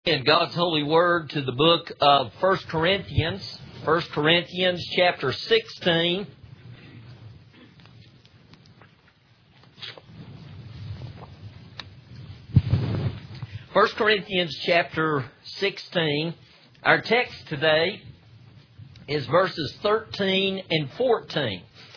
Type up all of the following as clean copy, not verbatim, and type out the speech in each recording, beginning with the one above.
In God's holy word to the book of 1 Corinthians chapter 16. 1 Corinthians chapter 16. Our text today is verses 13 and 14.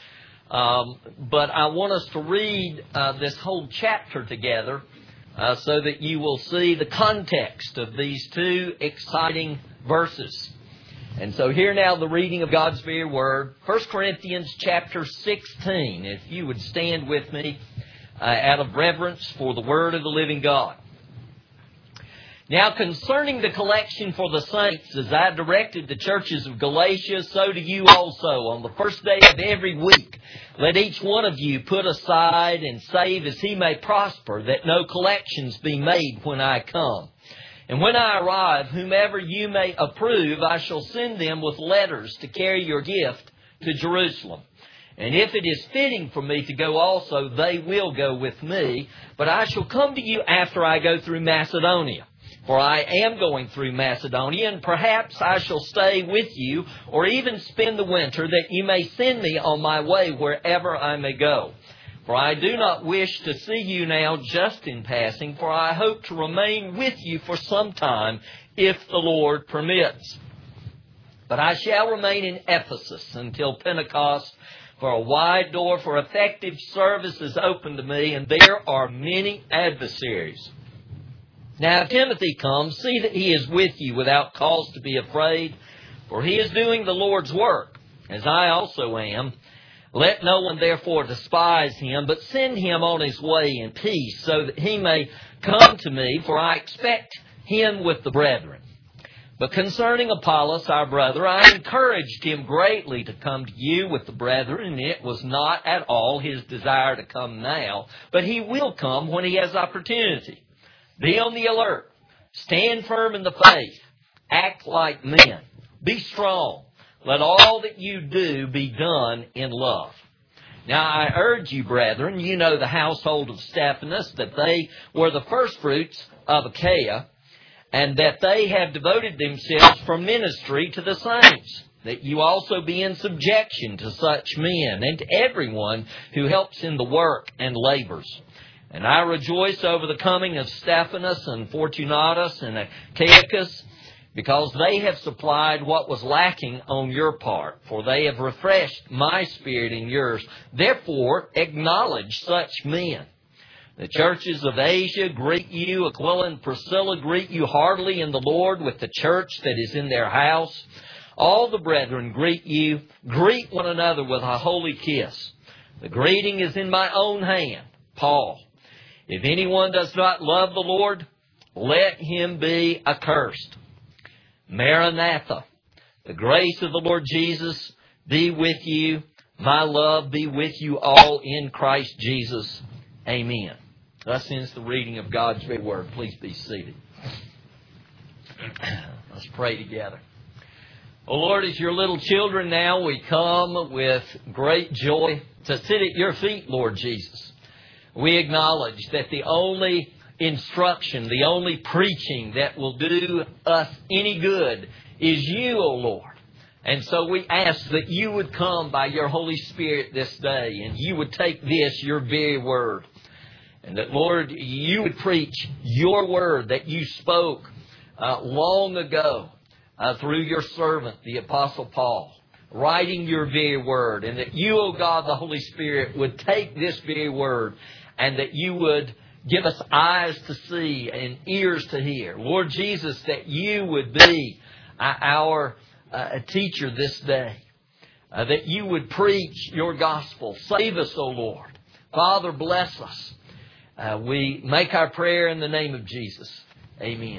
But I want us to read this whole chapter together so that you will see the context of these two exciting verses. And so here now the reading of God's very word, 1 Corinthians chapter 16. If you would stand with me out of reverence for the word of the living God. Now concerning the collection for the saints, as I directed the churches of Galatia, so do you also on the first day of every week. Let each one of you put aside and save as he may prosper, that no collections be made when I come. And when I arrive, whomever you may approve, I shall send them with letters to carry your gift to Jerusalem. And if it is fitting for me to go also, they will go with me. But I shall come to you after I go through Macedonia. For I am going through Macedonia, and perhaps I shall stay with you, or even spend the winter, that you may send me on my way wherever I may go. For I do not wish to see you now just in passing, for I hope to remain with you for some time, if the Lord permits. But I shall remain in Ephesus until Pentecost, for a wide door for effective service is open to me, and there are many adversaries. Now if Timothy comes, see that he is with you without cause to be afraid, for he is doing the Lord's work, as I also am. Let no one therefore despise him, but send him on his way in peace, so that he may come to me, for I expect him with the brethren. But concerning Apollos, our brother, I encouraged him greatly to come to you with the brethren, and it was not at all his desire to come now, but he will come when he has opportunity. Be on the alert. Stand firm in the faith. Act like men. Be strong. Let all that you do be done in love. Now I urge you, brethren, you know the household of Stephanas, that they were the firstfruits of Achaia, and that they have devoted themselves for ministry to the saints, that you also be in subjection to such men, and to everyone who helps in the work and labors. And I rejoice over the coming of Stephanas and Fortunatus and Achaicus, because they have supplied what was lacking on your part, for they have refreshed my spirit and yours. Therefore, acknowledge such men. The churches of Asia greet you. Aquila and Priscilla greet you heartily in the Lord with the church that is in their house. All the brethren greet you. Greet one another with a holy kiss. The greeting is in my own hand, Paul. If anyone does not love the Lord, let him be accursed. Maranatha, the grace of the Lord Jesus be with you. My love be with you all in Christ Jesus. Amen. Thus ends the reading of God's very word. Please be seated. Let's pray together. Oh Lord, as your little children now, we come with great joy to sit at your feet, Lord Jesus. We acknowledge that the only instruction, the only preaching that will do us any good is you, O Lord. And so we ask that you would come by your Holy Spirit this day, and you would take this, your very word, and that, Lord, you would preach your word that you spoke long ago through your servant, the Apostle Paul, writing your very word, and that you, O God, the Holy Spirit, would take this very word, and that you would give us eyes to see and ears to hear. Lord Jesus, that you would be our teacher this day. That you would preach your gospel. Save us, O Lord. Father, bless us. We make our prayer in the name of Jesus. Amen.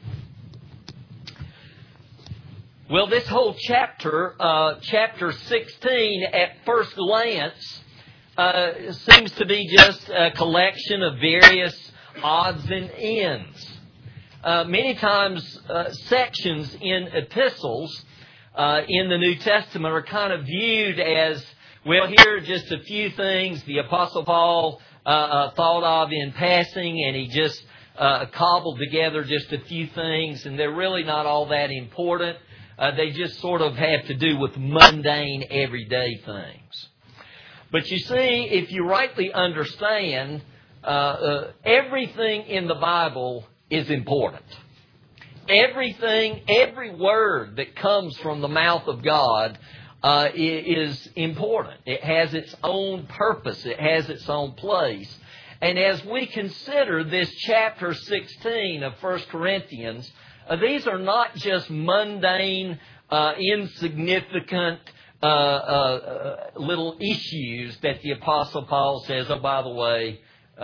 Well, this whole chapter, chapter 16, at first glance, seems to be just a collection of various odds and ends. Many times, sections in epistles in the New Testament are kind of viewed as, well, here are just a few things the Apostle Paul thought of in passing, and he just cobbled together just a few things, and they're really not all that important. They just sort of have to do with mundane, everyday things. But you see, if you rightly understand, everything in the Bible is important. Everything, every word that comes from the mouth of God is important. It has its own purpose. It has its own place. And as we consider this chapter 16 of 1 Corinthians, these are not just mundane, insignificant little issues that the Apostle Paul says, oh, by the way,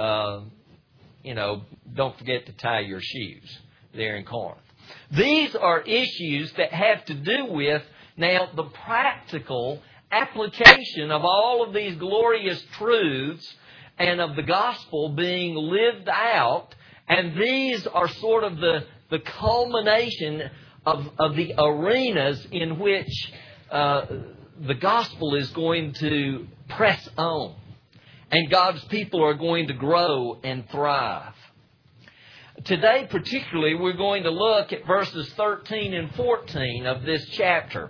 don't forget to tie your shoes there in Corinth. These are issues that have to do with, now, the practical application of all of these glorious truths and of the gospel being lived out. And these are sort of the culmination of the arenas in which the gospel is going to press on. And God's people are going to grow and thrive. Today, particularly, we're going to look at verses 13 and 14 of this chapter.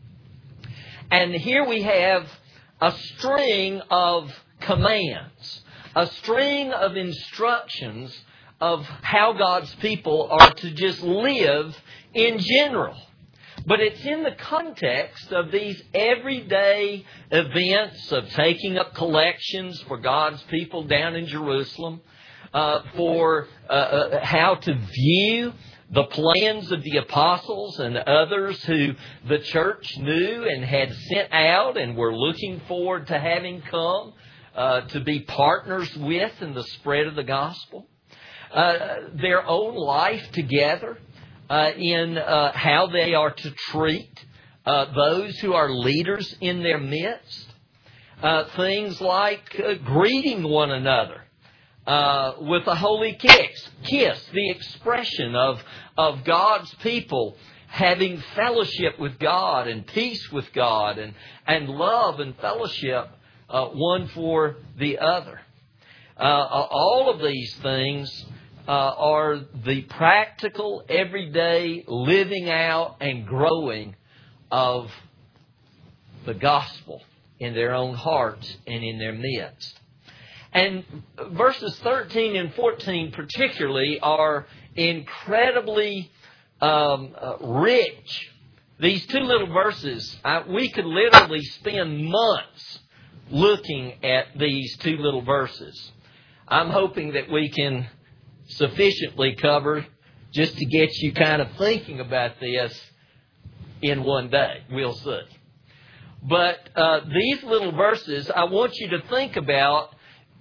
And here we have a string of commands, a string of instructions of how God's people are to just live in general. But it's in the context of these everyday events of taking up collections for God's people down in Jerusalem, for how to view the plans of the apostles and others who the church knew and had sent out and were looking forward to having come to be partners with in the spread of the gospel. Their own life together in how they are to treat those who are leaders in their midst. Things like greeting one another with a holy kiss, the expression of God's people having fellowship with God and peace with God and love and fellowship one for the other. All of these things are the practical, everyday living out and growing of the gospel in their own hearts and in their midst. And verses 13 and 14 particularly are incredibly rich. These two little verses, we could literally spend months looking at these two little verses. I'm hoping that we can sufficiently cover just to get you kind of thinking about this in one day. We'll see. But these little verses, I want you to think about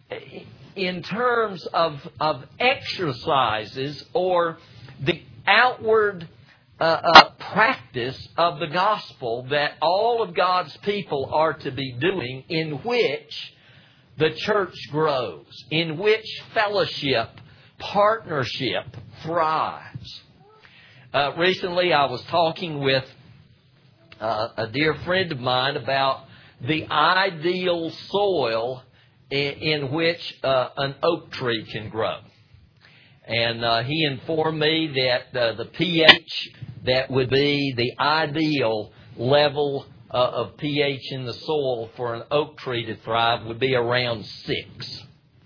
in terms of exercises or the outward practice of the gospel that all of God's people are to be doing, in which the church grows, in which fellowship, partnership thrives. Recently I was talking with a dear friend of mine about the ideal soil in which an oak tree can grow. And he informed me that the pH that would be the ideal level of pH in the soil for an oak tree to thrive would be around 6.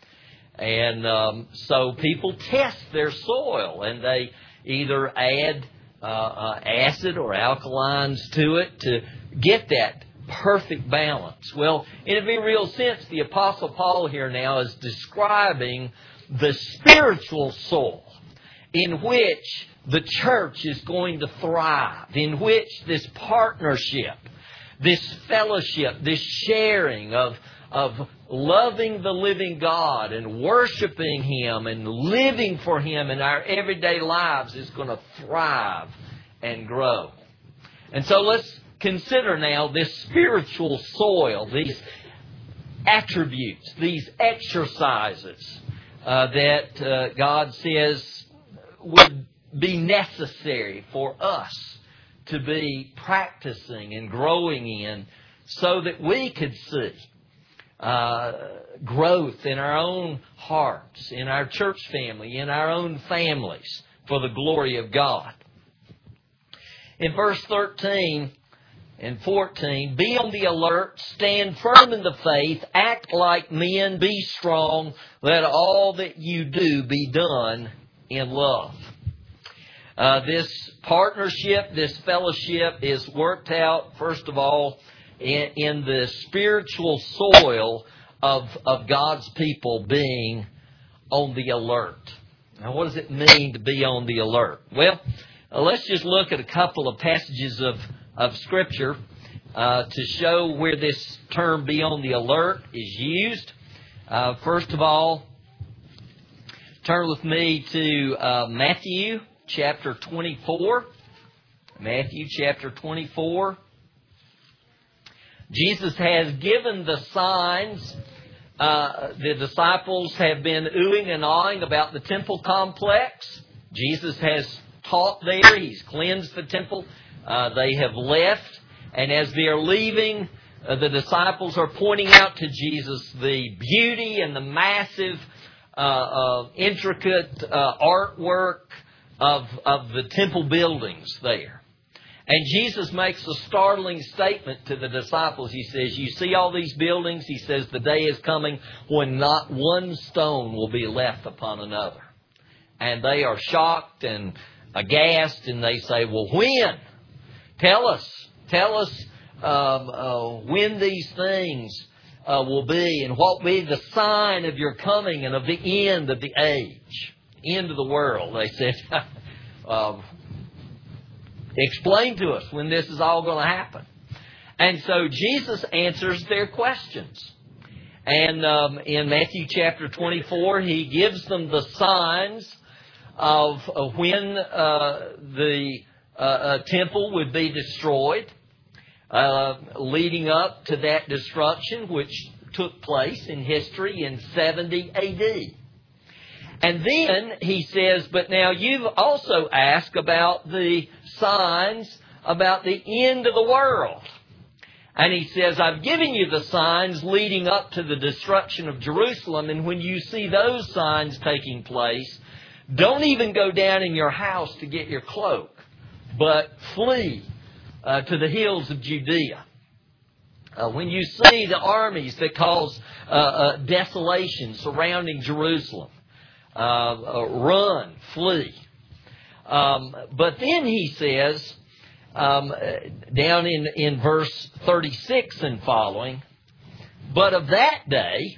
And so people test their soil, and they either add acid or alkalines to it to get that perfect balance. Well, in a very real sense, the Apostle Paul here now is describing the spiritual soil in which the church is going to thrive, in which this partnership, this fellowship, this sharing of loving the living God and worshiping Him and living for Him in our everyday lives is going to thrive and grow. And so let's consider now this spiritual soil, these attributes, these exercises that God says would be necessary for us to be practicing and growing in, so that we could see growth in our own hearts, in our church family, in our own families, for the glory of God. In verse 13 and 14, be on the alert, stand firm in the faith, act like men, be strong, let all that you do be done in love. This partnership, this fellowship is worked out, first of all, in the spiritual soil of God's people being on the alert. Now, what does it mean to be on the alert? Well, let's just look at a couple of passages of Scripture to show where this term be on the alert is used. First of all, turn with me to Matthew chapter 24. Matthew chapter 24. Jesus has given the signs. The disciples have been oohing and awing about the temple complex. Jesus has taught there. He's cleansed the temple. They have left. And as they are leaving, the disciples are pointing out to Jesus the beauty and the massive, intricate artwork of the temple buildings there. And Jesus makes a startling statement to the disciples. He says, you see all these buildings? He says, the day is coming when not one stone will be left upon another. And they are shocked and aghast, and they say, well, when? Tell us when these things will be, and what will be the sign of your coming and of the end of the age, end of the world. They said, explain to us when this is all going to happen. And so Jesus answers their questions. And in Matthew chapter 24, He gives them the signs of when the temple would be destroyed, leading up to that destruction, which took place in history in 70 A.D. And then He says, but now you've also asked about the signs about the end of the world. And He says, I've given you the signs leading up to the destruction of Jerusalem. And when you see those signs taking place, don't even go down in your house to get your cloak, but flee to the hills of Judea. When you see the armies that cause desolation surrounding Jerusalem, run, flee. But then He says, down in verse 36 and following, but of that day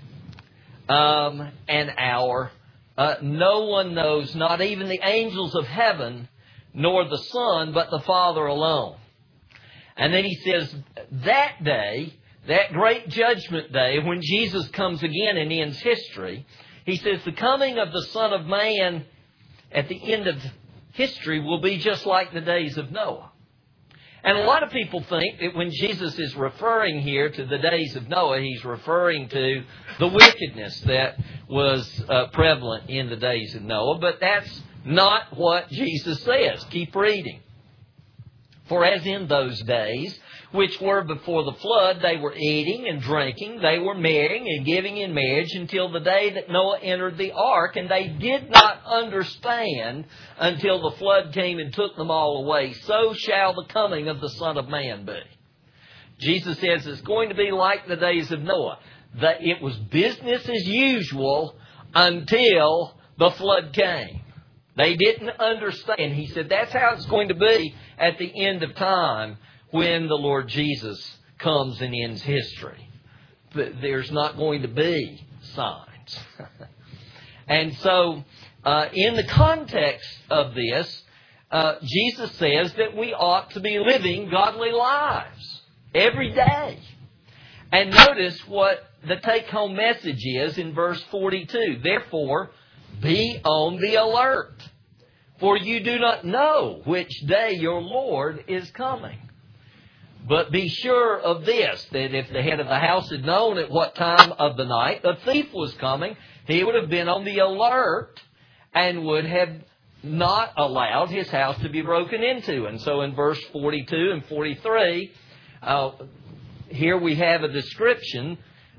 and hour, no one knows, not even the angels of heaven, nor the Son, but the Father alone. And then He says, that day, that great judgment day, when Jesus comes again and ends history, He says, the coming of the Son of Man at the end of history will be just like the days of Noah. And a lot of people think that when Jesus is referring here to the days of Noah, He's referring to the wickedness that was prevalent in the days of Noah. But that's not what Jesus says. Keep reading. For as in those days, which were before the flood, they were eating and drinking, they were marrying and giving in marriage until the day that Noah entered the ark, and they did not understand until the flood came and took them all away. So shall the coming of the Son of Man be. Jesus says it's going to be like the days of Noah. That it was business as usual until the flood came. They didn't understand. He said that's how it's going to be at the end of time when the Lord Jesus comes and ends history. There's not going to be signs. And so, in the context of this, Jesus says that we ought to be living godly lives every day. And notice what the take-home message is in verse 42. Therefore, be on the alert, for you do not know which day your Lord is coming. But be sure of this, that if the head of the house had known at what time of the night the thief was coming, he would have been on the alert and would have not allowed his house to be broken into. And so in verse 42 and 43, here we have a description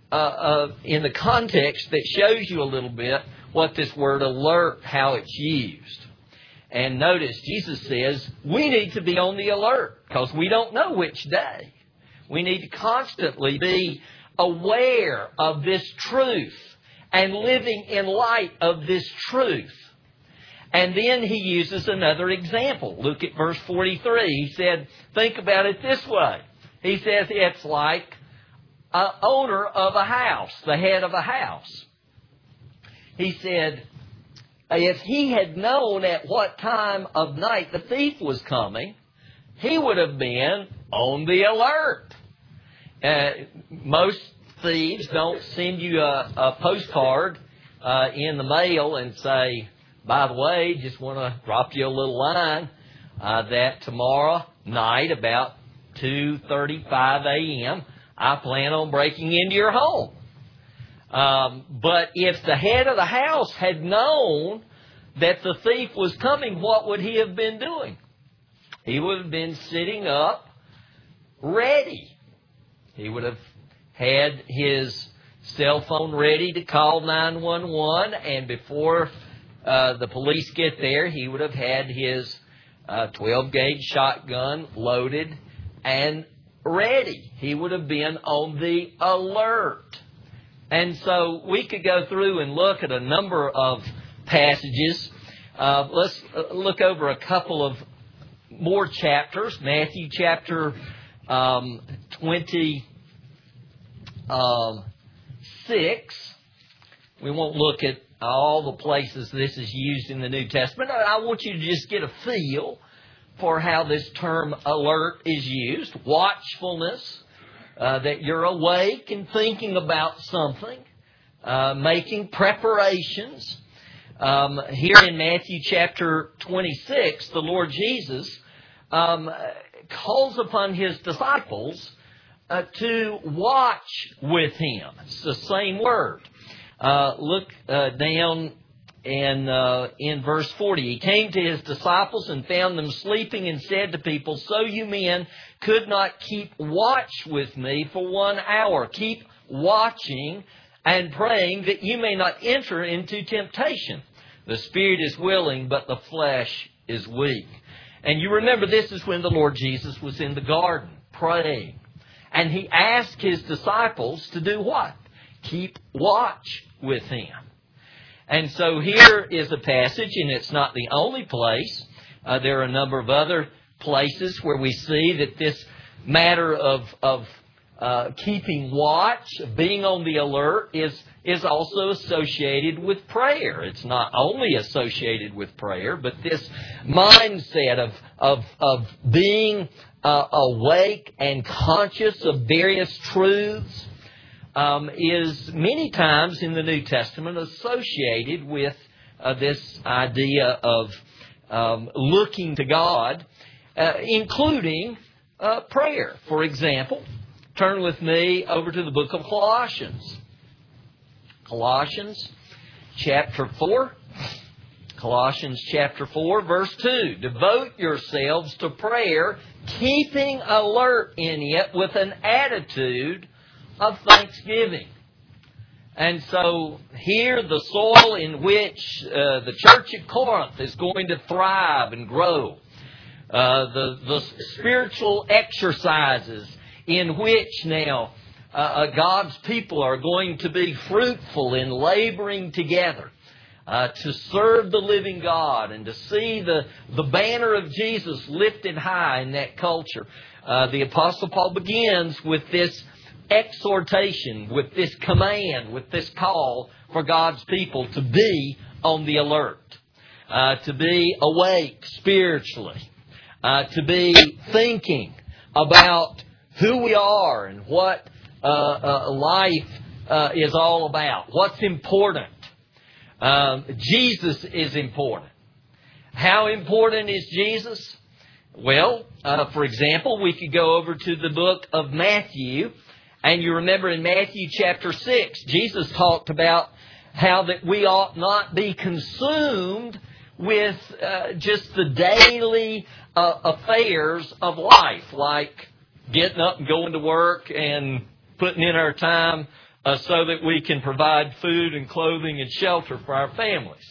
in the context that shows you a little bit what this word alert, how it's used. And notice, Jesus says, we need to be on the alert because we don't know which day. We need to constantly be aware of this truth and living in light of this truth. And then he uses another example. Look at verse 43. He said, think about it this way. He says it's like an owner of a house, the head of a house. He said, if he had known at what time of night the thief was coming, he would have been on the alert. Most thieves don't send you a postcard in the mail and say, by the way, just want to drop you a little line that tomorrow night about 2:35 a.m., I plan on breaking into your home. But if the head of the house had known that the thief was coming, what would he have been doing? He would have been sitting up ready. He would have had his cell phone ready to call 911, and before the police get there, he would have had his 12-gauge shotgun loaded and ready. He would have been on the alert. And so we could go through and look at a number of passages. Let's look over a couple of more chapters. Matthew chapter 26. We won't look at all the places this is used in the New Testament. I want you to just get a feel for how this term alert is used. Watchfulness, that you're awake and thinking about something, making preparations. Here in Matthew chapter 26, the Lord Jesus calls upon His disciples to watch with Him. It's the same word. Look down in verse 40. He came to His disciples and found them sleeping and said to people, so you men could not keep watch with me for 1 hour. Keep watching and praying that you may not enter into temptation. The spirit is willing, but the flesh is weak. And you remember this is when the Lord Jesus was in the garden praying. And He asked His disciples to do what? Keep watch with Him. And so here is a passage, and it's not the only place. There are a number of other places where we see that this matter of keeping watch, being on the alert, is also associated with prayer. It's not only associated with prayer, but this mindset of being awake and conscious of various truths is many times in the New Testament associated with this idea of looking to God, including prayer. For example, turn with me over to the book of Colossians. Colossians chapter 4. Colossians chapter 4, verse 2. Devote yourselves to prayer, keeping alert in it with an attitude of thanksgiving. And so here the soil in which the church at Corinth is going to thrive and grow, the spiritual exercises in which now God's people are going to be fruitful in laboring together to serve the living God and to see the banner of Jesus lifted high in that culture. The Apostle Paul begins with this exhortation, with this command, with this call for God's people to be on the alert, to be awake spiritually, to be thinking about who we are and what life is all about, what's important. Jesus is important. How important is Jesus? Well, for example, we could go over to the book of Matthew. And you remember in Matthew chapter 6, Jesus talked about how that we ought not be consumed with just the daily affairs of life, like getting up and going to work and putting in our time so that we can provide food and clothing and shelter for our families.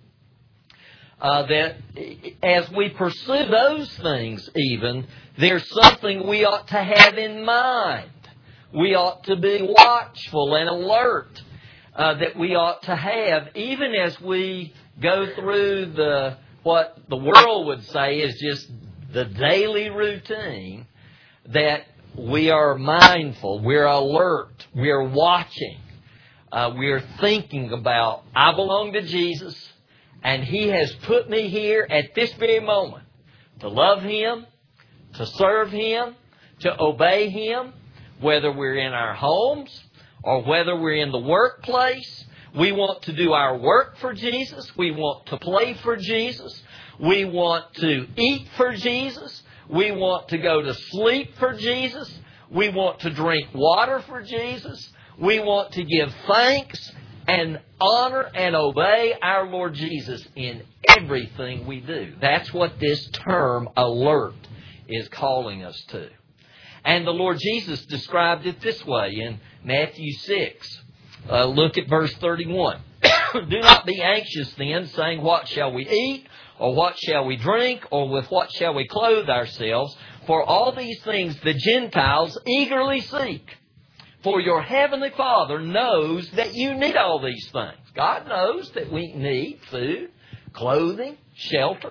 That as we pursue those things even, there's something we ought to have in mind. We ought to be watchful and alert that we ought to have, even as we go through what the world would say is just the daily routine, that we are mindful, we're alert, we're watching, we're thinking about, I belong to Jesus, and He has put me here at this very moment to love Him, to serve Him, to obey Him, whether we're in our homes or whether we're in the workplace. We want to do our work for Jesus. We want to play for Jesus. We want to eat for Jesus. We want to go to sleep for Jesus. We want to drink water for Jesus. We want to give thanks and honor and obey our Lord Jesus in everything we do. That's what this term alert is calling us to. And the Lord Jesus described it this way in Matthew 6. Look at verse 31. Do not be anxious then, saying, what shall we eat? Or what shall we drink? Or with what shall we clothe ourselves? For all these things the Gentiles eagerly seek. For your heavenly Father knows that you need all these things. God knows that we need food, clothing, shelter.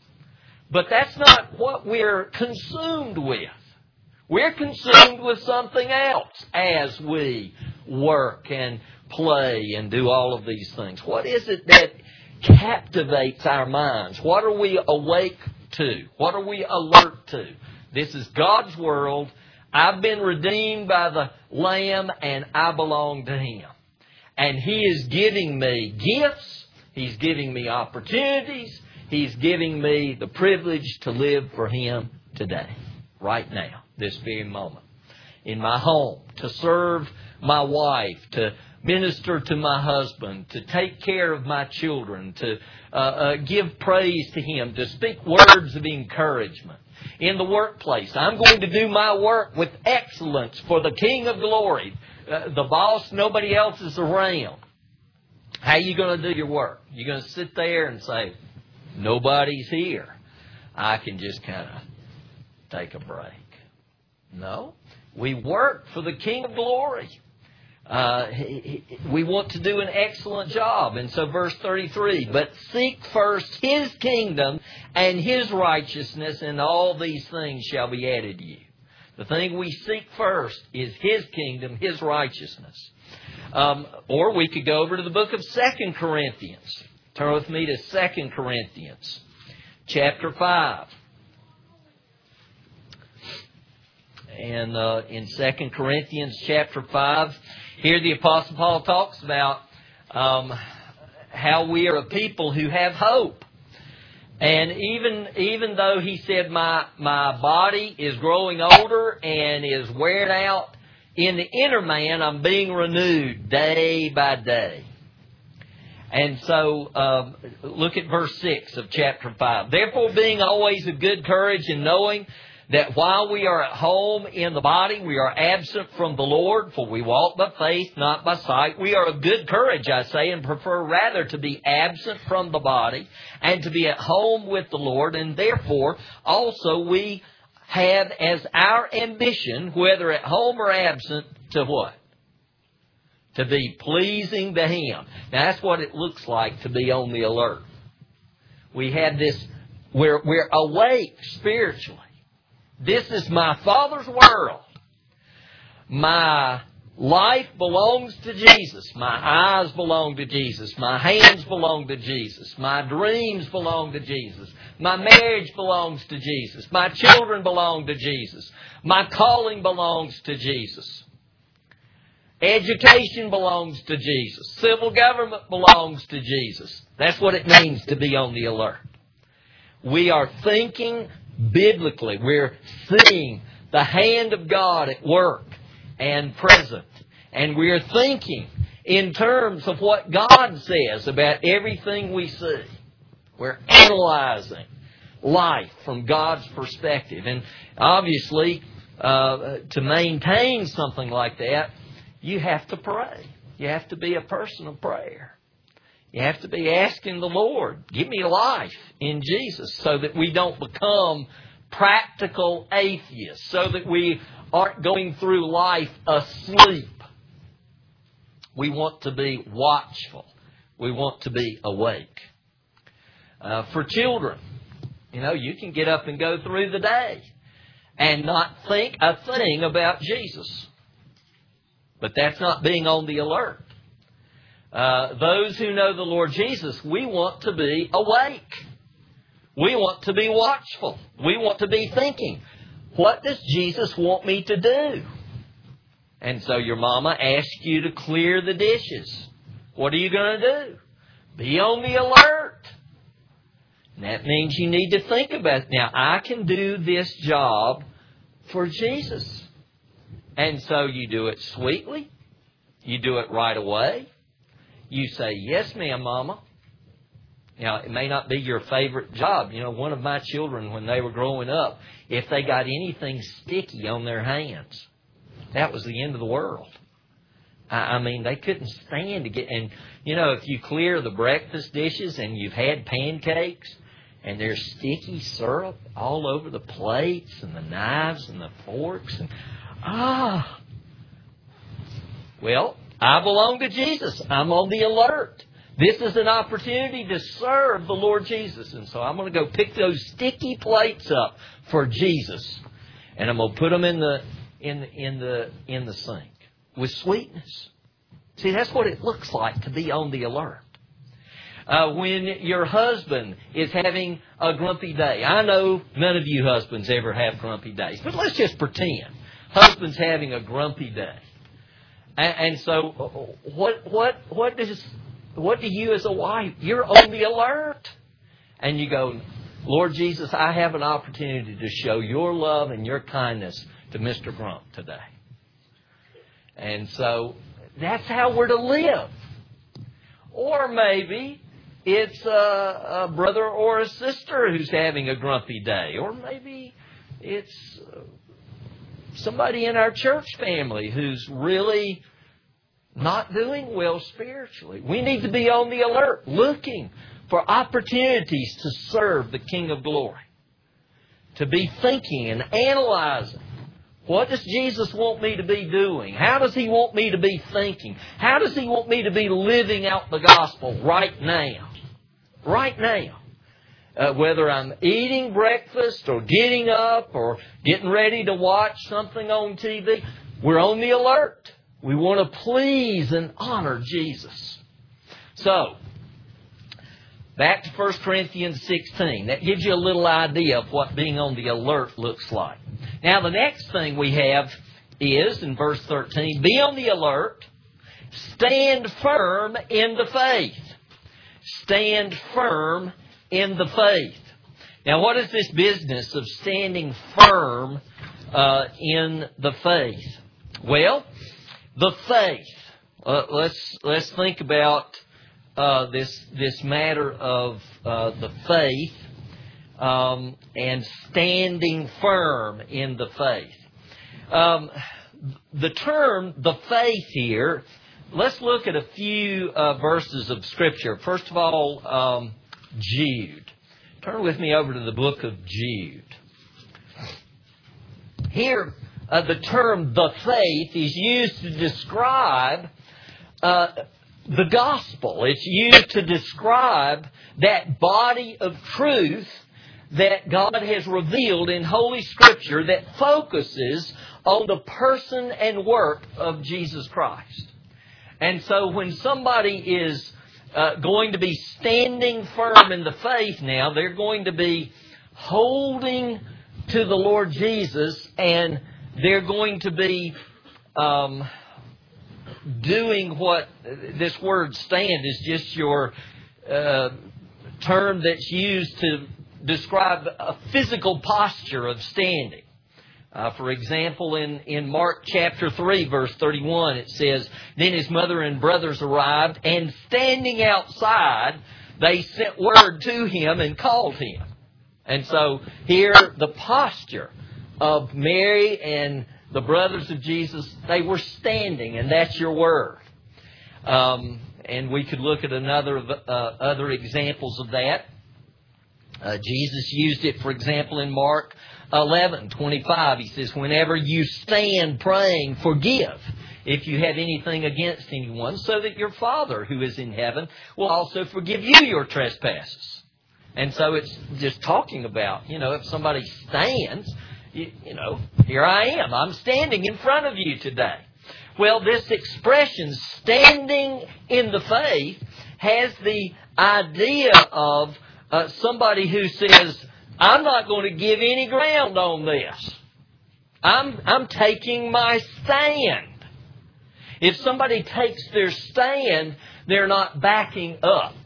But that's not what we're consumed with. We're consumed with something else as we work and play and do all of these things. What is it that captivates our minds? What are we awake to? What are we alert to? This is God's world. I've been redeemed by the Lamb and I belong to Him. And He is giving me gifts. He's giving me opportunities. He's giving me the privilege to live for Him today, right now, this very moment. In my home, to serve my wife, to minister to my husband, to take care of my children, to give praise to Him, to speak words of encouragement. In the workplace, I'm going to do my work with excellence for the King of Glory. The boss, nobody else is around. How are you going to do your work? You're going to sit there and say, nobody's here. I can just kind of take a break. No. We work for the King of Glory. We want to do an excellent job. And so verse 33, but seek first His kingdom and His righteousness, and all these things shall be added to you. The thing we seek first is His kingdom, His righteousness. Or we could go over to the book of 2 Corinthians. Turn with me to 2 Corinthians chapter 5. And in 2 Corinthians chapter 5, here the Apostle Paul talks about how we are a people who have hope. And even though he said, my body is growing older and is wearing out, in the inner man I'm being renewed day by day. And so look at verse 6 of chapter 5. Therefore, being always of good courage, and knowing that while we are at home in the body, we are absent from the Lord, for we walk by faith, not by sight. We are of good courage, I say, and prefer rather to be absent from the body and to be at home with the Lord. And therefore, also we have as our ambition, whether at home or absent, to what? To be pleasing to Him. Now, that's what it looks like to be on the alert. We have this, we're awake spiritually. This is my Father's world. My life belongs to Jesus. My eyes belong to Jesus. My hands belong to Jesus. My dreams belong to Jesus. My marriage belongs to Jesus. My children belong to Jesus. My calling belongs to Jesus. Education belongs to Jesus. Civil government belongs to Jesus. That's what it means to be on the alert. We are thinking biblically. We're seeing the hand of God at work and present. And we're thinking in terms of what God says about everything we see. We're analyzing life from God's perspective. And obviously, to maintain something like that, you have to pray. You have to be a person of prayer. You have to be asking the Lord, give me life in Jesus, so that we don't become practical atheists, so that we aren't going through life asleep. We want to be watchful. We want to be awake. For children, you can get up and go through the day and not think a thing about Jesus. But that's not being on the alert. Those who know the Lord Jesus, we want to be awake. We want to be watchful. We want to be thinking, what does Jesus want me to do? And so your mama asks you to clear the dishes. What are you going to do? Be on the alert. And that means you need to think about it. Now, I can do this job for Jesus. And so you do it sweetly. You do it right away. You say, yes, ma'am, Mama. Now, it may not be your favorite job. One of my children, when they were growing up, if they got anything sticky on their hands, that was the end of the world. I mean, they couldn't stand to get... And, if you clear the breakfast dishes and you've had pancakes and there's sticky syrup all over the plates and the knives and the forks and... Well, I belong to Jesus. I'm on the alert. This is an opportunity to serve the Lord Jesus. And so I'm going to go pick those sticky plates up for Jesus. And I'm going to put them in the sink with sweetness. See, that's what it looks like to be on the alert. When your husband is having a grumpy day. I know none of you husbands ever have grumpy days. But let's just pretend. Husband's having a grumpy day. And so what do you as a wife? You're on the alert. And you go, Lord Jesus, I have an opportunity to show your love and your kindness to Mr. Grump today. And so that's how we're to live. Or maybe it's a brother or a sister who's having a grumpy day. Or maybe it's somebody in our church family who's really not doing well spiritually. We need to be on the alert, looking for opportunities to serve the King of Glory. To be thinking and analyzing. What does Jesus want me to be doing? How does He want me to be thinking? How does He want me to be living out the gospel right now? Right now. Whether I'm eating breakfast or getting up or getting ready to watch something on TV, we're on the alert. We want to please and honor Jesus. So, back to 1 Corinthians 16. That gives you a little idea of what being on the alert looks like. Now, the next thing we have is, in verse 13, be on the alert, stand firm in the faith. Stand firm in the faith. Now, what is this business of standing firm in the faith? Well, the faith. Let's think about this matter of the faith and standing firm in the faith. The term the faith here. Let's look at a few verses of Scripture. First of all, Jude. Turn with me over to the book of Jude. Here, the term the faith is used to describe the gospel. It's used to describe that body of truth that God has revealed in Holy Scripture that focuses on the person and work of Jesus Christ. And so when somebody is going to be standing firm in the faith now, they're going to be holding to the Lord Jesus, and they're going to be doing what this word stand is just your term that's used to describe a physical posture of standing. For example, in Mark chapter 3, verse 31, it says, Then his mother and brothers arrived, and standing outside, they sent word to him and called him. And so here, the posture of Mary and the brothers of Jesus, they were standing, and that's your word. And we could look at other examples of that. Jesus used it, for example, in Mark 11:25. He says, whenever you stand praying, forgive if you have anything against anyone, so that your Father who is in heaven will also forgive you your trespasses. And so it's just talking about, if somebody stands, here I am. I'm standing in front of you today. Well, this expression, standing in the faith, has the idea of somebody who says, I'm not going to give any ground on this. I'm taking my stand. If somebody takes their stand, they're not backing up.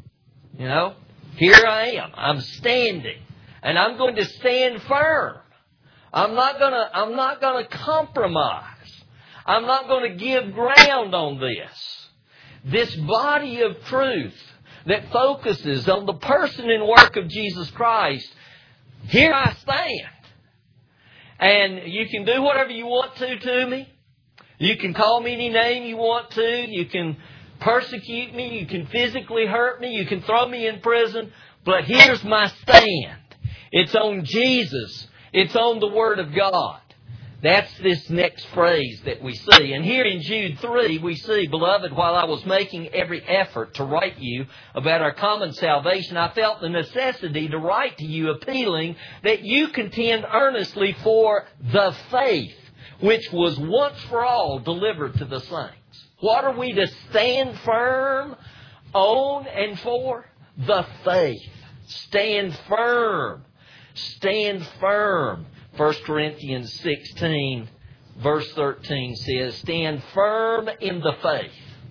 Here I am. I'm standing. And I'm going to stand firm. I'm not going to compromise. I'm not going to give ground on this. This body of truth that focuses on the person and work of Jesus Christ, here I stand. And you can do whatever you want to me. You can call me any name you want to. You can persecute me. You can physically hurt me. You can throw me in prison. But here's my stand. It's on Jesus. It's on the Word of God. That's this next phrase that we see. And here in Jude 3, we see, Beloved, while I was making every effort to write you about our common salvation, I felt the necessity to write to you appealing that you contend earnestly for the faith which was once for all delivered to the saints. What are we to stand firm on and for? The faith. Stand firm. Stand firm. 1 Corinthians 16, verse 13 says, stand firm in the faith.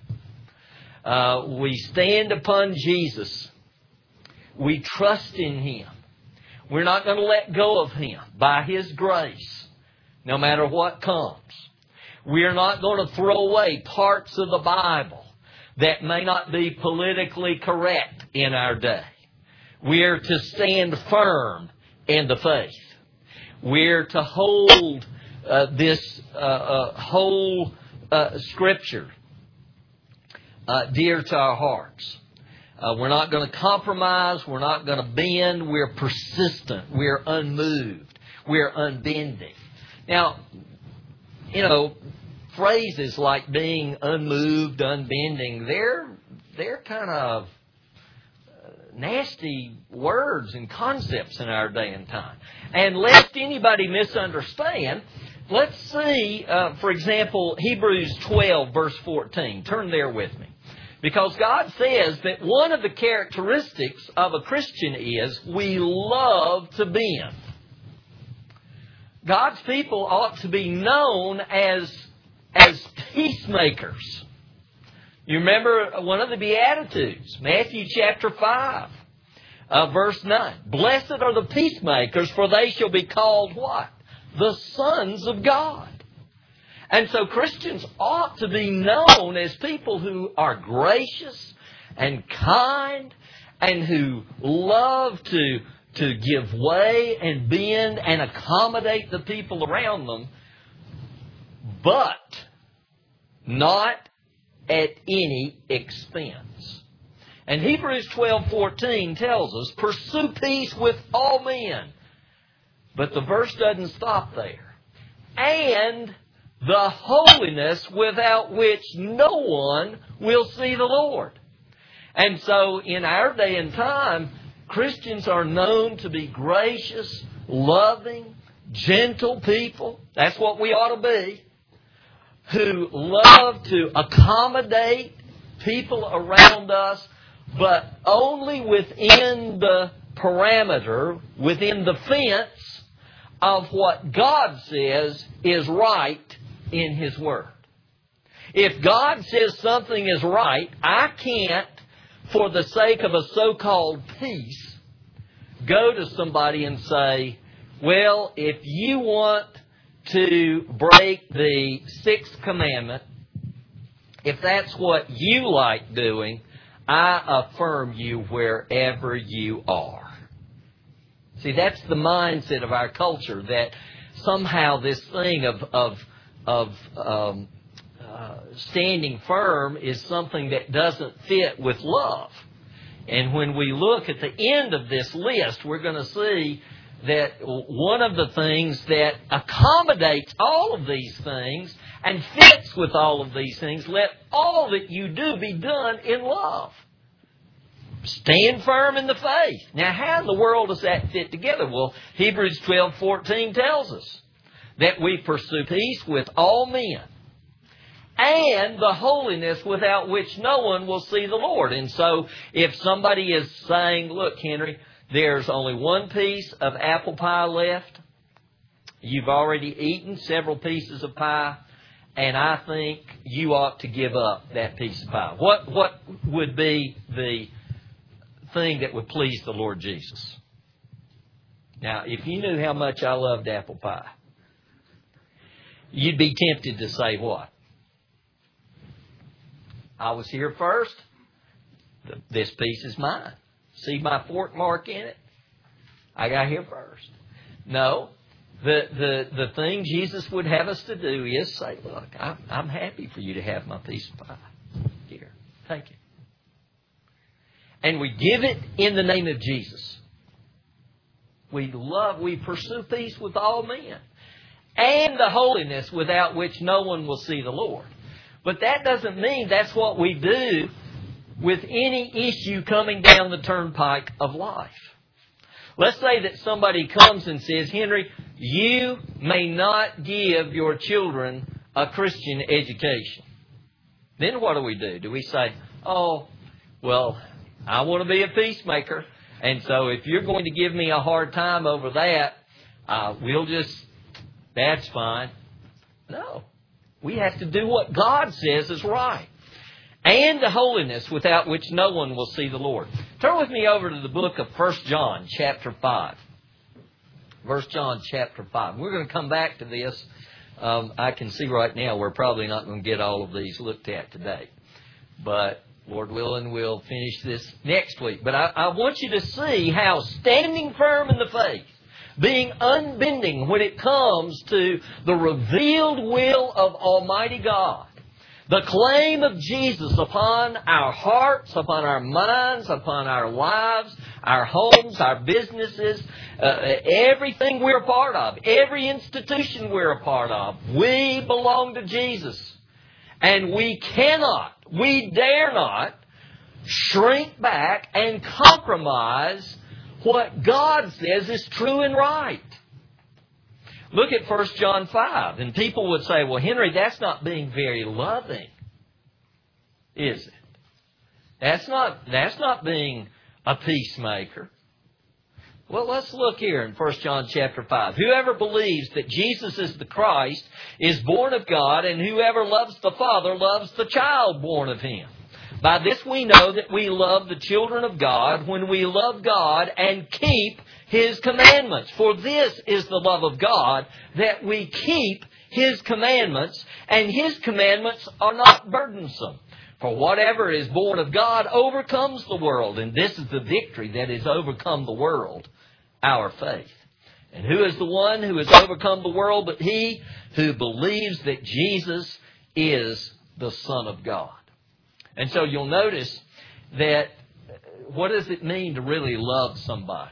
We stand upon Jesus. We trust in Him. We're not going to let go of Him by His grace, no matter what comes. We are not going to throw away parts of the Bible that may not be politically correct in our day. We are to stand firm in the faith. We're to hold this whole Scripture dear to our hearts. We're not going to compromise. We're not going to bend. We're persistent. We're unmoved. We're unbending. Now, phrases like being unmoved, unbending, they're kind of nasty words and concepts in our day and time. And lest anybody misunderstand, let's see, for example, Hebrews 12, verse 14. Turn there with me. Because God says that one of the characteristics of a Christian is we love to bend. God's people ought to be known as peacemakers. You remember one of the Beatitudes, Matthew chapter 5, verse 9. Blessed are the peacemakers, for they shall be called what? The sons of God. And so Christians ought to be known as people who are gracious and kind and who love to give way and bend and accommodate the people around them, but not at any expense. And Hebrews 12:14 tells us, pursue peace with all men. But the verse doesn't stop there. And the holiness without which no one will see the Lord. And so in our day and time, Christians are known to be gracious, loving, gentle people. That's what we ought to be. Who love to accommodate people around us, but only within the parameter, within the fence of what God says is right in His Word. If God says something is right, I can't, for the sake of a so-called peace, go to somebody and say, well, if you want to break the sixth commandment, if that's what you like doing, I affirm you wherever you are. See, that's the mindset of our culture, that somehow this thing of standing firm is something that doesn't fit with love. And when we look at the end of this list, we're going to see that one of the things that accommodates all of these things and fits with all of these things, let all that you do be done in love. Stand firm in the faith. Now, how in the world does that fit together? Well, Hebrews 12:14 tells us that we pursue peace with all men and the holiness without which no one will see the Lord. And so if somebody is saying, look, Henry, there's only one piece of apple pie left. You've already eaten several pieces of pie, and I think you ought to give up that piece of pie. What would be the thing that would please the Lord Jesus? Now, if you knew how much I loved apple pie, you'd be tempted to say what? I was here first. This piece is mine. See my fork mark in it? I got here first. No. The thing Jesus would have us to do is say, look, I'm happy for you to have my piece of pie. Here, take it. And we give it in the name of Jesus. We pursue peace with all men. And the holiness without which no one will see the Lord. But that doesn't mean that's what we do with any issue coming down the turnpike of life. Let's say that somebody comes and says, Henry, you may not give your children a Christian education. Then what do? Do we say, oh, well, I want to be a peacemaker, and so if you're going to give me a hard time over that, that's fine. No. We have to do what God says is right. And the holiness without which no one will see the Lord. Turn with me over to the book of 1 John chapter 5. 1 John chapter 5. We're going to come back to this. I can see right now we're probably not going to get all of these looked at today. But Lord willing, we'll finish this next week. But I want you to see how standing firm in the faith, being unbending when it comes to the revealed will of Almighty God, the claim of Jesus upon our hearts, upon our minds, upon our lives, our homes, our businesses, everything we're a part of, every institution we're a part of, we belong to Jesus. And we dare not shrink back and compromise what God says is true and right. Look at 1 John 5. And people would say, well, Henry, that's not being very loving, is it? That's not being a peacemaker. Well, let's look here in 1 John chapter 5. Whoever believes that Jesus is the Christ is born of God, and whoever loves the Father loves the child born of Him. By this we know that we love the children of God when we love God and keep His commandments. For this is the love of God, that we keep His commandments, and His commandments are not burdensome. For whatever is born of God overcomes the world, and this is the victory that has overcome the world, our faith. And who is the one who has overcome the world but he who believes that Jesus is the Son of God? And so you'll notice that what does it mean to really love somebody?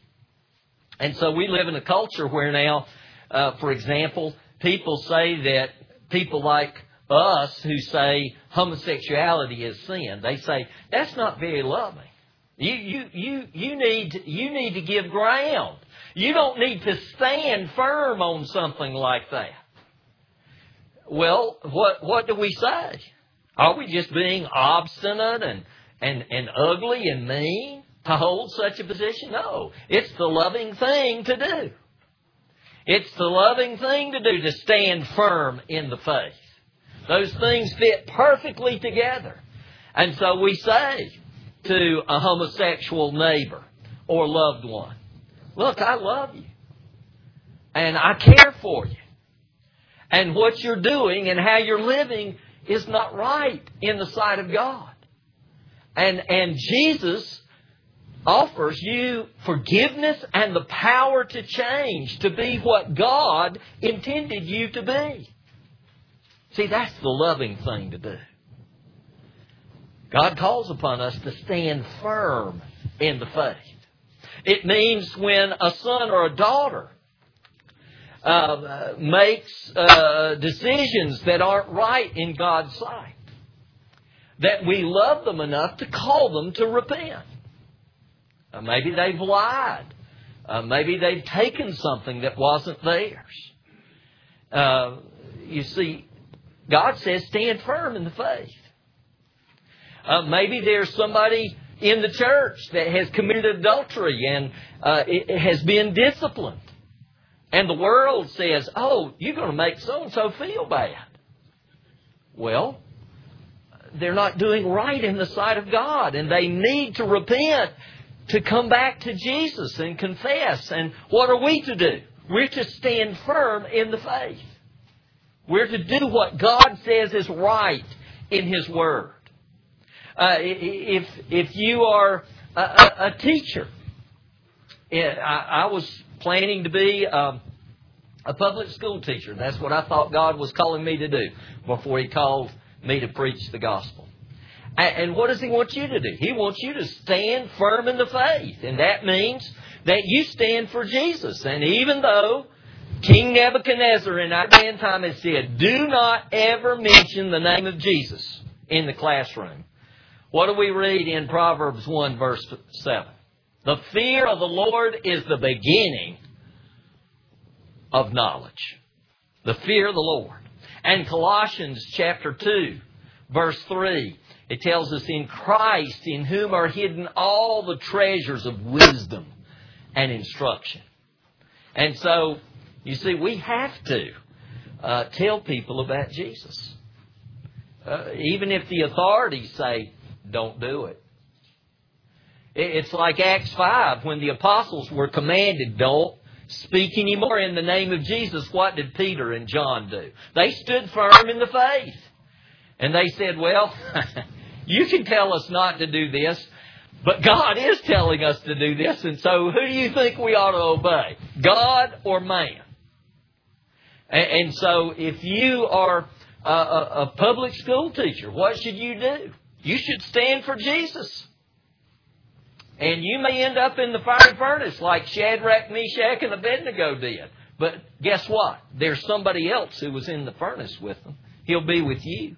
And so we live in a culture where now, for example, people say that people like us who say homosexuality is sin, they say that's not very loving. You need to give ground. You don't need to stand firm on something like that. Well, what do we say? Are we just being obstinate and ugly and mean to hold such a position? No. It's the loving thing to do. It's the loving thing to do to stand firm in the faith. Those things fit perfectly together. And so we say to a homosexual neighbor or loved one, look, I love you. And I care for you. And what you're doing and how you're living is not right in the sight of God. And Jesus offers you forgiveness and the power to change, to be what God intended you to be. See, that's the loving thing to do. God calls upon us to stand firm in the faith. It means when a son or a daughter makes decisions that aren't right in God's sight, that we love them enough to call them to repent. Maybe they've lied. Maybe they've taken something that wasn't theirs. You see, God says stand firm in the faith. Maybe there's somebody in the church that has committed adultery and it has been disciplined. And the world says, oh, you're going to make so-and-so feel bad. Well, they're not doing right in the sight of God, and they need to repent to come back to Jesus and confess. And what are we to do? We're to stand firm in the faith. We're to do what God says is right in His Word. If you are a teacher, I was planning to be a public school teacher. That's what I thought God was calling me to do before He called me to preach the gospel. And what does He want you to do? He wants you to stand firm in the faith. And that means that you stand for Jesus. And even though King Nebuchadnezzar in our day and time has said, do not ever mention the name of Jesus in the classroom, what do we read in Proverbs 1 verse 7? The fear of the Lord is the beginning of knowledge. The fear of the Lord. And Colossians chapter 2 verse 3, it tells us, in Christ, in whom are hidden all the treasures of wisdom and instruction. And so, you see, we have to tell people about Jesus. Even if the authorities say, don't do it. It's like Acts 5, when the apostles were commanded, don't speak anymore in the name of Jesus. What did Peter and John do? They stood firm in the faith. And they said, well, you can tell us not to do this, but God is telling us to do this. And so who do you think we ought to obey? God or man? And so if you are a public school teacher, what should you do? You should stand for Jesus. And you may end up in the fiery furnace like Shadrach, Meshach, and Abednego did. But guess what? There's somebody else who was in the furnace with them. He'll be with you.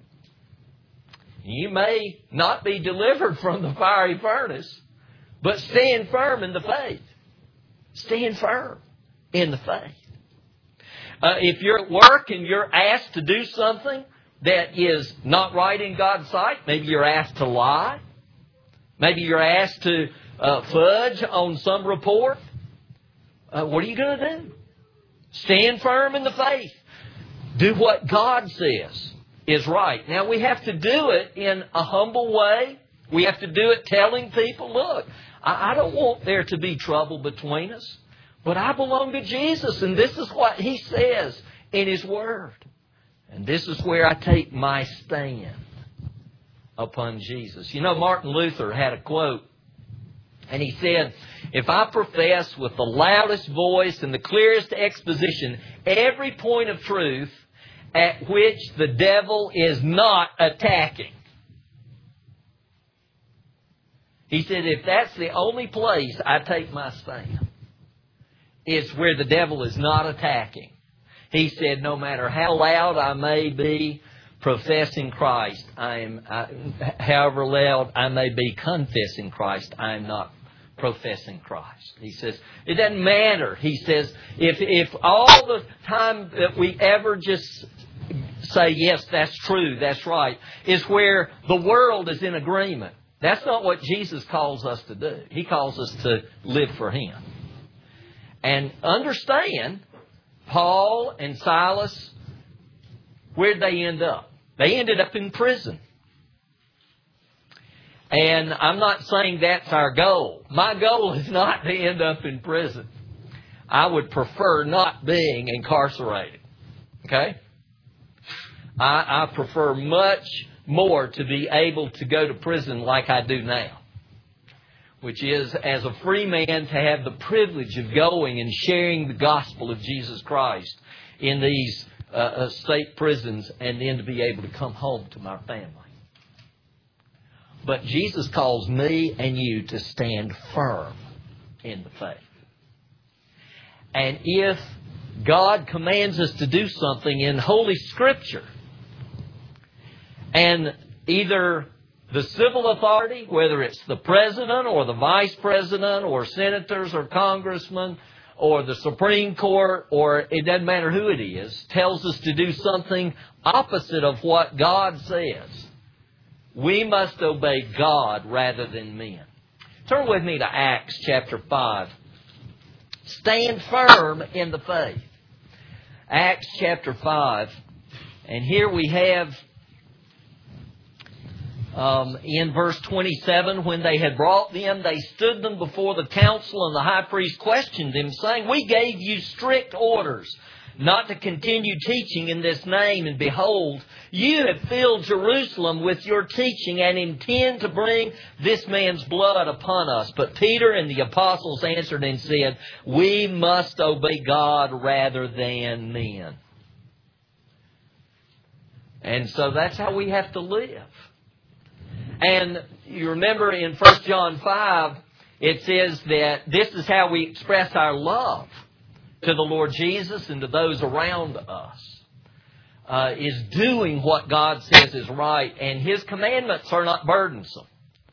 You may not be delivered from the fiery furnace, but stand firm in the faith. Stand firm in the faith. If you're at work and you're asked to do something that is not right in God's sight, maybe you're asked to lie. Maybe you're asked to fudge on some report. What are you going to do? Stand firm in the faith. Do what God says is right. Now, we have to do it in a humble way. We have to do it telling people, look, I don't want there to be trouble between us, but I belong to Jesus, and this is what He says in His Word. And this is where I take my stand upon Jesus. You know, Martin Luther had a quote, and he said, if I profess with the loudest voice and the clearest exposition every point of truth at which the devil is not attacking. He said, if that's the only place I take my stand, it's where the devil is not attacking. He said, no matter how loud I may be professing Christ, however loud I may be confessing Christ, I am not professing Christ. He says, it doesn't matter. He says, if all the time that we ever just say, yes, that's true, that's right, is where the world is in agreement. That's not what Jesus calls us to do. He calls us to live for Him. And understand, Paul and Silas, where'd they end up? They ended up in prison. And I'm not saying that's our goal. My goal is not to end up in prison. I would prefer not being incarcerated. Okay? I prefer much more to be able to go to prison like I do now, which is as a free man to have the privilege of going and sharing the gospel of Jesus Christ in these state prisons, and then to be able to come home to my family. But Jesus calls me and you to stand firm in the faith. And if God commands us to do something in Holy Scripture, and either the civil authority, whether it's the president or the vice president or senators or congressmen or the Supreme Court, or it doesn't matter who it is, tells us to do something opposite of what God says, we must obey God rather than men. Turn with me to Acts chapter 5. Stand firm in the faith. Acts chapter 5. And here we have in verse 27, when they had brought them, they stood them before the council, and the high priest questioned them, saying, "We gave you strict orders not to continue teaching in this name, and behold, you have filled Jerusalem with your teaching and intend to bring this man's blood upon us." But Peter and the apostles answered and said, "We must obey God rather than men." And so that's how we have to live. And you remember in 1 John 5, it says that this is how we express our love to the Lord Jesus and to those around us, is doing what God says is right. And His commandments are not burdensome.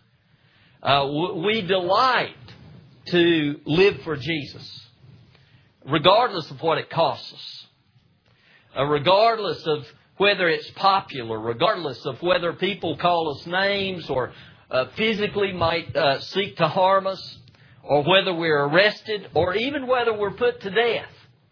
We delight to live for Jesus, regardless of what it costs us, regardless of whether it's popular, regardless of whether people call us names or physically might seek to harm us, or whether we're arrested, or even whether we're put to death.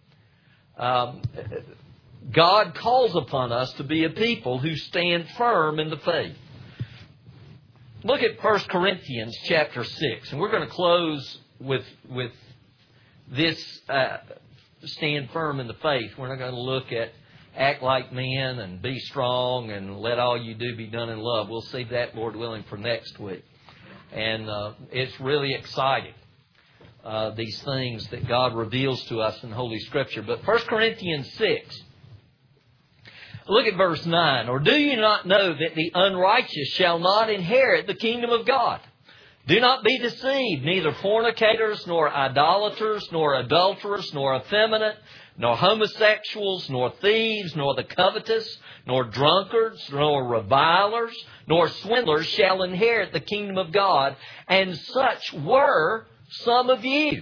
God calls upon us to be a people who stand firm in the faith. Look at 1 Corinthians chapter 6, and we're going to close with this stand firm in the faith. We're not going to look at act like men and be strong and let all you do be done in love. We'll save that, Lord willing, for next week. And it's really exciting, these things that God reveals to us in Holy Scripture. But 1 Corinthians 6, look at verse 9. "Or do you not know that the unrighteous shall not inherit the kingdom of God? Do not be deceived, neither fornicators, nor idolaters, nor adulterers, nor effeminate, nor homosexuals, nor thieves, nor the covetous, nor drunkards, nor revilers, nor swindlers shall inherit the kingdom of God. And such were some of you."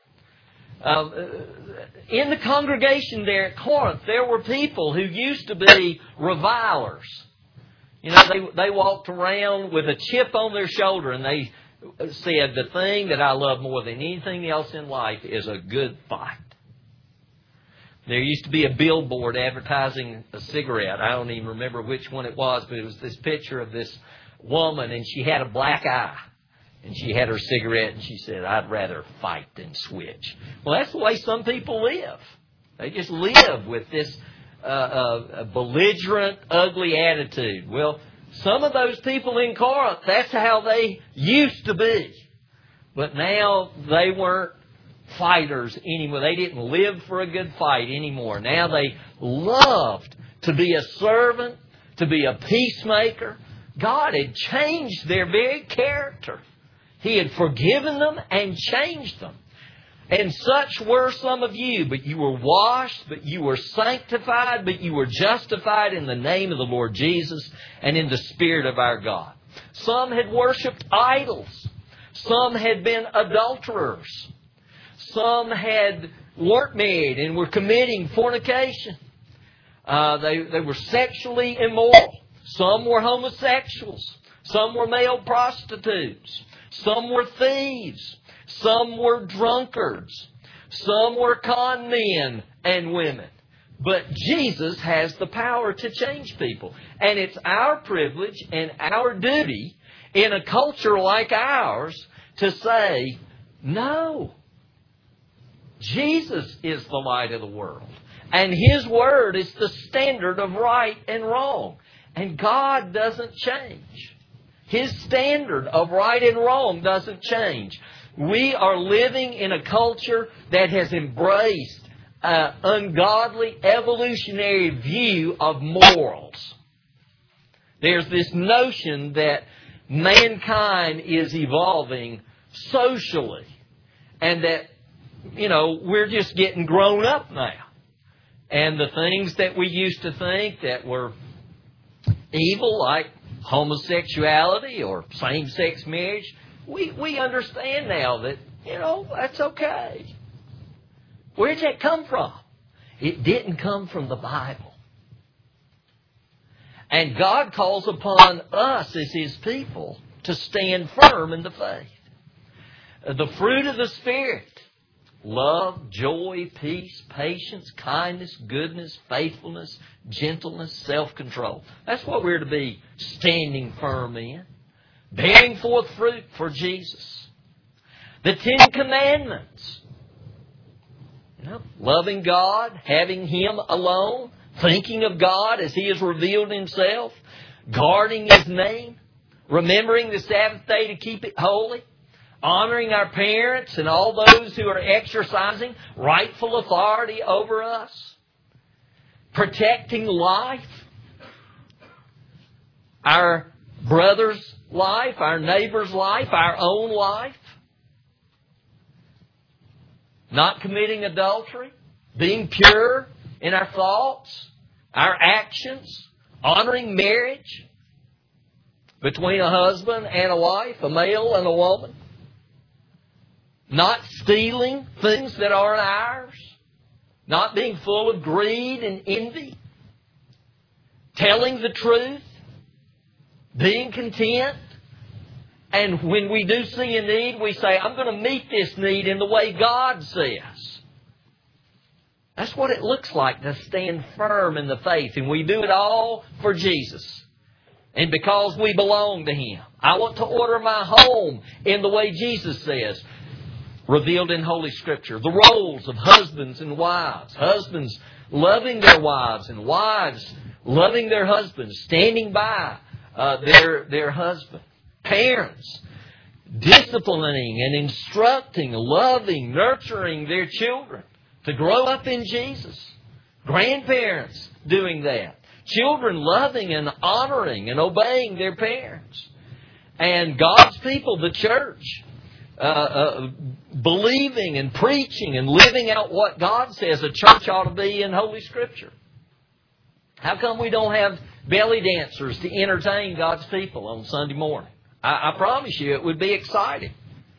In the congregation there at Corinth, there were people who used to be revilers. You know, they walked around with a chip on their shoulder, and they said, "The thing that I love more than anything else in life is a good fight." There used to be a billboard advertising a cigarette. I don't even remember which one it was, but it was this picture of this woman, and she had a black eye. And she had her cigarette, and she said, "I'd rather fight than switch." Well, that's the way some people live. They just live with this belligerent, ugly attitude. Well, some of those people in Corinth, that's how they used to be. But now they weren't fighters anymore. They didn't live for a good fight anymore. Now they loved to be a servant, to be a peacemaker. God had changed their very character. He had forgiven them and changed them. "And such were some of you, but you were washed, but you were sanctified, but you were justified in the name of the Lord Jesus and in the Spirit of our God." Some had worshipped idols. Some had been adulterers. Some weren't married and were committing fornication. They were sexually immoral. Some were homosexuals. Some were male prostitutes. Some were thieves. Some were drunkards. Some were con men and women. But Jesus has the power to change people. And it's our privilege and our duty in a culture like ours to say, no. Jesus is the light of the world. And His Word is the standard of right and wrong. And God doesn't change. His standard of right and wrong doesn't change. We are living in a culture that has embraced an ungodly evolutionary view of morals. There's this notion that mankind is evolving socially and that, we're just getting grown up now. And the things that we used to think that were evil, like homosexuality or same-sex marriage, we understand now that, that's okay. Where did that come from? It didn't come from the Bible. And God calls upon us as His people to stand firm in the faith. The fruit of the Spirit: love, joy, peace, patience, kindness, goodness, faithfulness, gentleness, self-control. That's what we're to be standing firm in. Bearing forth fruit for Jesus. The 10 Commandments. Loving God, having Him alone, thinking of God as He has revealed Himself, guarding His name, remembering the Sabbath day to keep it holy, honoring our parents and all those who are exercising rightful authority over us, protecting life, our brother's life, our neighbor's life, our own life, not committing adultery, being pure in our thoughts, our actions, honoring marriage between a husband and a wife, a male and a woman, not stealing things that aren't ours, not being full of greed and envy, telling the truth, being content. And when we do see a need, we say, I'm going to meet this need in the way God says. That's what it looks like to stand firm in the faith. And we do it all for Jesus. And because we belong to Him. I want to order my home in the way Jesus says, revealed in Holy Scripture. The roles of husbands and wives. Husbands loving their wives and wives loving their husbands, standing by their husband. Parents disciplining and instructing, loving, nurturing their children to grow up in Jesus. Grandparents doing that. Children loving and honoring and obeying their parents. And God's people, the church, believing and preaching and living out what God says a church ought to be in Holy Scripture. How come we don't have belly dancers to entertain God's people on Sunday morning? I promise you it would be exciting.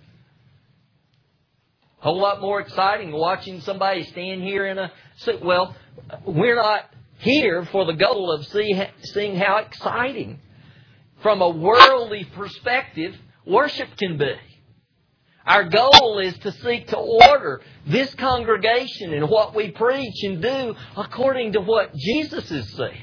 A whole lot more exciting than watching somebody stand here in a suit. Well, we're not here for the goal of seeing how exciting, from a worldly perspective, worship can be. Our goal is to seek to order this congregation and what we preach and do according to what Jesus has said.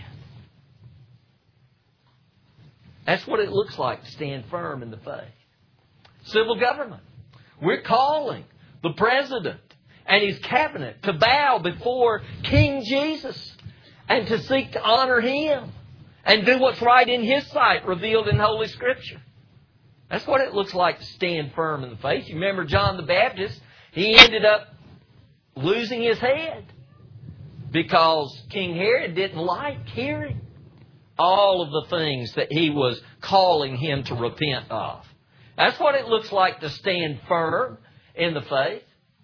That's what it looks like to stand firm in the faith. Civil government. We're calling the President and his cabinet to bow before King Jesus and to seek to honor Him and do what's right in His sight, revealed in Holy Scripture. That's what it looks like to stand firm in the faith. You remember John the Baptist, he ended up losing his head because King Herod didn't like hearing all of the things that he was calling him to repent of. That's what it looks like to stand firm in the faith.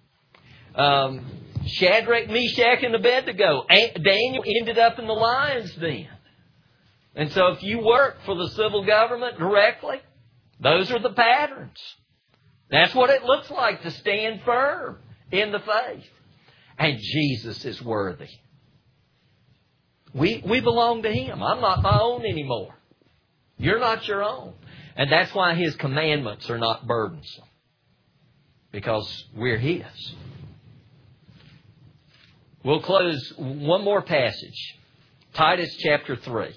Shadrach, Meshach, and Abednego. Daniel ended up in the lion's den. And so if you work for the civil government directly, those are the patterns. That's what it looks like to stand firm in the faith. And Jesus is worthy. We belong to Him. I'm not my own anymore. You're not your own. And that's why His commandments are not burdensome. Because we're His. We'll close one more passage. Titus chapter 3.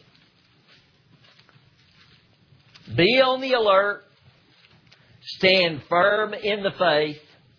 Be on the alert. Stand firm in the faith.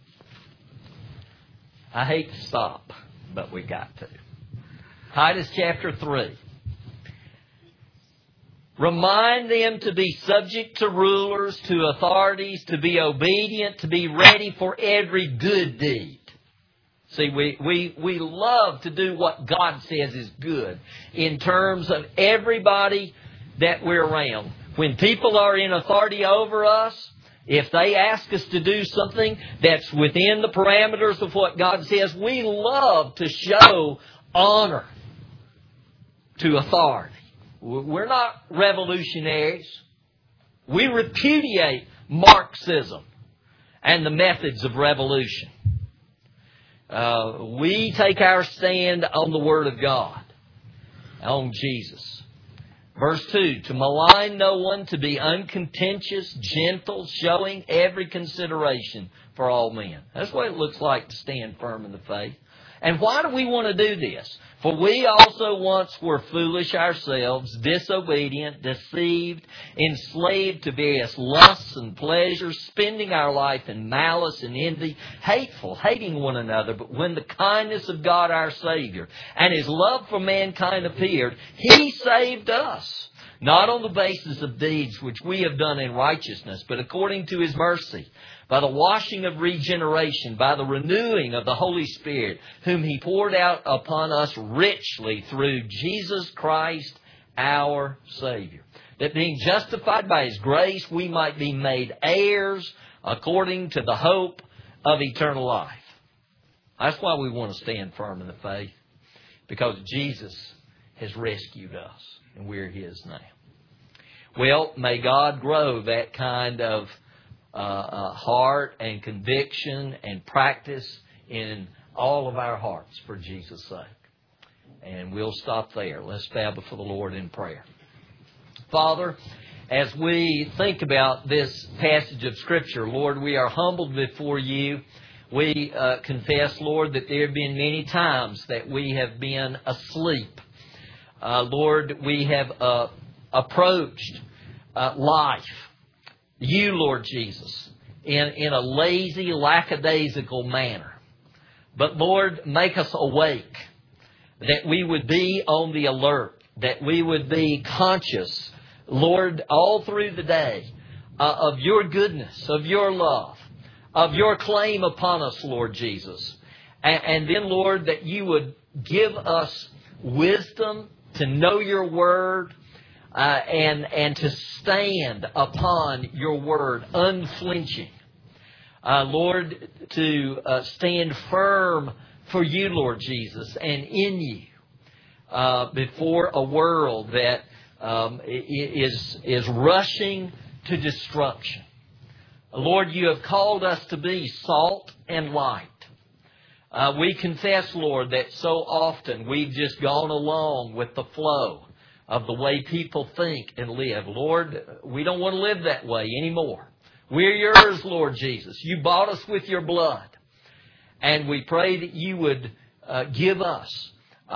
I hate to stop, but we got to. Titus chapter 3. Remind them to be subject to rulers, to authorities, to be obedient, to be ready for every good deed. See, we love to do what God says is good in terms of everybody that we're around. When people are in authority over us, if they ask us to do something that's within the parameters of what God says, we love to show honor to authority. We're not revolutionaries. We repudiate Marxism and the methods of revolution. We take our stand on the Word of God, on Jesus. Verse 2, to malign no one, to be uncontentious, gentle, showing every consideration for all men. That's what it looks like to stand firm in the faith. And why do we want to do this? For we also once were foolish ourselves, disobedient, deceived, enslaved to various lusts and pleasures, spending our life in malice and envy, hateful, hating one another. But when the kindness of God our Savior and His love for mankind appeared, He saved us, not on the basis of deeds which we have done in righteousness, but according to His mercy, by the washing of regeneration, by the renewing of the Holy Spirit, whom He poured out upon us richly through Jesus Christ our Savior, that being justified by His grace, we might be made heirs according to the hope of eternal life. That's why we want to stand firm in the faith, because Jesus has rescued us, and we're His now. Well, may God grow that kind of heart and conviction and practice in all of our hearts for Jesus' sake. And we'll stop there. Let's bow before the Lord in prayer. Father, as we think about this passage of Scripture, Lord, we are humbled before You. We confess, Lord, that there have been many times that we have been asleep. Lord, we have approached life, You, Lord Jesus, in a lazy, lackadaisical manner. But Lord, make us awake, that we would be on the alert, that we would be conscious, Lord, all through the day of Your goodness, of Your love, of Your claim upon us, Lord Jesus. And then, Lord, that You would give us wisdom to know Your Word, and to stand upon Your Word unflinching. Lord, to stand firm for You, Lord Jesus, and in You before a world that is rushing to destruction. Lord, You have called us to be salt and light. We confess, Lord, that so often we've just gone along with the flow of the way people think and live. Lord, we don't want to live that way anymore. We're Yours, Lord Jesus. You bought us with Your blood. And we pray that You would give us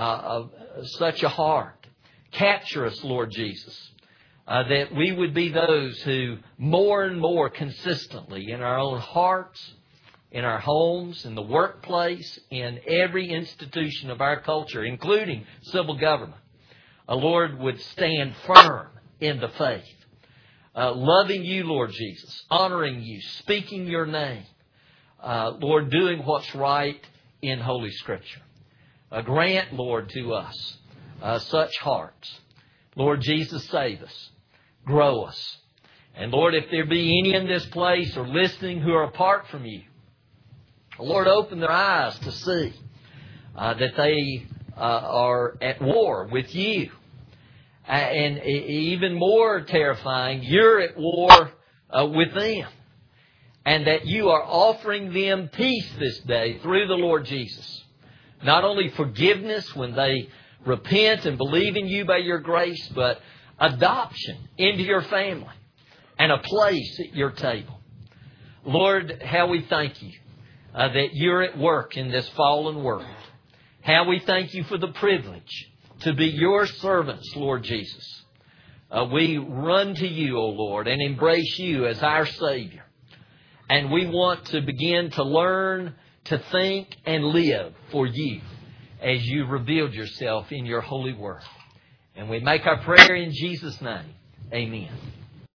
such a heart. Capture us, Lord Jesus, that we would be those who more and more consistently in our own hearts, in our homes, in the workplace, in every institution of our culture, including civil government, Lord, would stand firm in the faith, loving You, Lord Jesus, honoring You, speaking Your name, Lord, doing what's right in Holy Scripture. Grant, Lord, to us such hearts. Lord Jesus, save us, grow us. And Lord, if there be any in this place or listening who are apart from You, Lord, open their eyes to see that they are at war with You. And even more terrifying, You're at war with them. And that You are offering them peace this day through the Lord Jesus. Not only forgiveness when they repent and believe in You by Your grace, but adoption into Your family and a place at Your table. Lord, how we thank You that You're at work in this fallen world. How we thank You for the privilege to be Your servants, Lord Jesus. We run to You, O Lord, and embrace You as our Savior. And we want to begin to learn to think and live for You as You revealed Yourself in Your holy word. And we make our prayer in Jesus' name. Amen.